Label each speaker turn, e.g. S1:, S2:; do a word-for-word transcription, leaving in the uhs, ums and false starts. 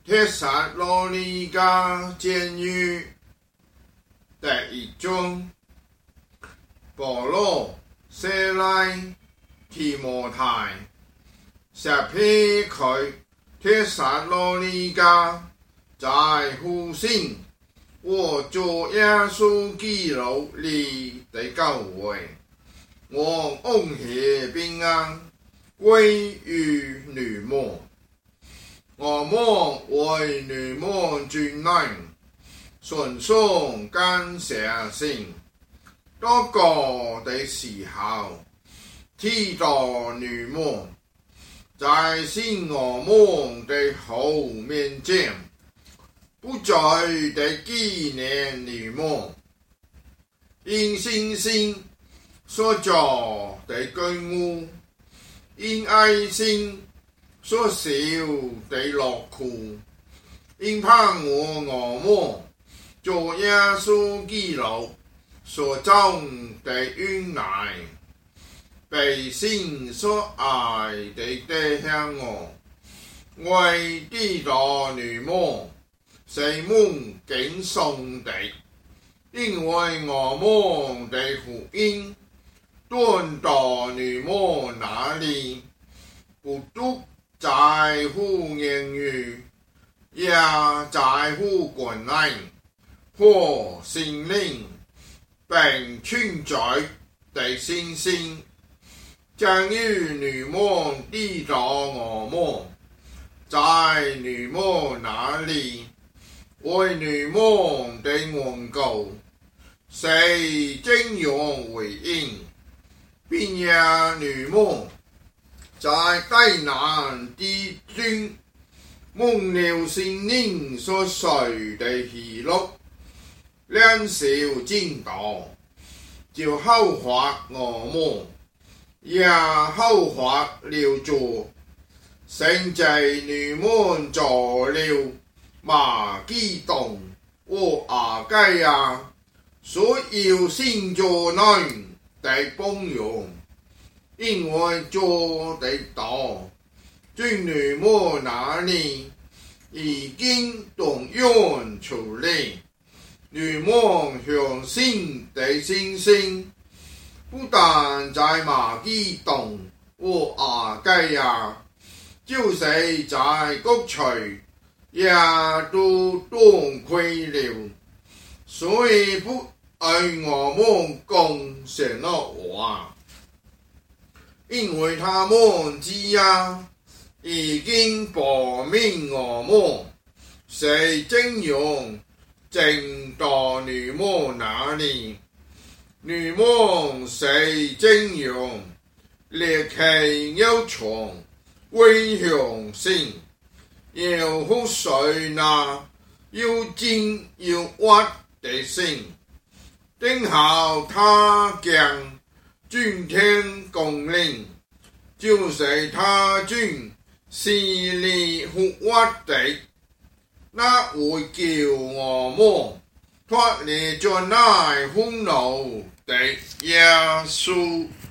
S1: 帖撒罗尼迦监狱第一章，保罗写来提摩太，写俾佢帖撒罗尼迦在呼信我做耶稣基督里的教會，我恩喜平安歸於你們。我們為你們尊榮，順從感謝神。禱告的時候，提到你們，在信我們的後面前，不再地紀念你們，因信心所做的根務，因愛心所受的勞苦，因盼望我們做耶穌基督所造的恩愛，被神所愛的弟兄我，為知道你們是蒙敬崇的，因為我們的福音傳到你們那裡，不獨在乎言語，也在乎권능和心靈，並存在的信心，將與你們知道我們在你們那裡為你們的緣故，是怎樣回應，並也你們在災難之中蒙了聖靈所賜的喜樂，領受真道，就效法我們，也效法了主，甚至你們做了馬其頓和亞該亞所有信主人的榜樣，因為主的道在你們那裡已經動員出來，你們相信的信心不但在馬其頓和亞該亞，就是在各處也都東潰了，所以不愛我們講神的話，因為他們只呀已經報明我們是怎樣進到你們那裡，你們是怎樣離開要從歸向神，要服隨那又真又活的神，等候他將今天降臨，就是他將死裡復活的那會叫我們脫離將來憤怒的耶穌。